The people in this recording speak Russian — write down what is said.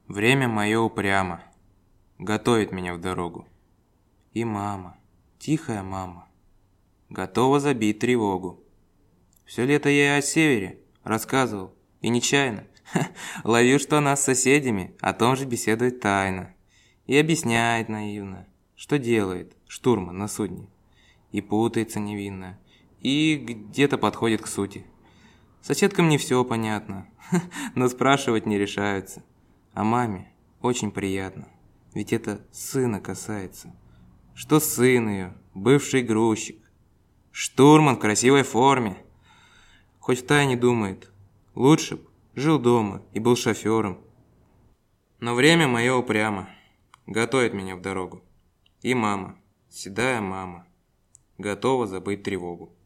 Время мое упрямо, готовит меня в дорогу. И мама, тихая мама, готова забить тревогу. Все лето я ей о севере рассказывал, и нечаянно ловил, что она с соседями о том же беседует тайно. И объясняет наивно, что делает штурман на судне. И путается невинно, и где-то подходит к сути. Соседкам не все понятно, но спрашивать не решаются. А маме очень приятно, ведь это сына касается. Что сын ее, бывший грузчик, штурман в красивой форме. Хоть втайне думает, лучше б жил дома и был шофером. Но время мое упрямо, готовит меня в дорогу. И мама, седая мама, готова забыть тревогу.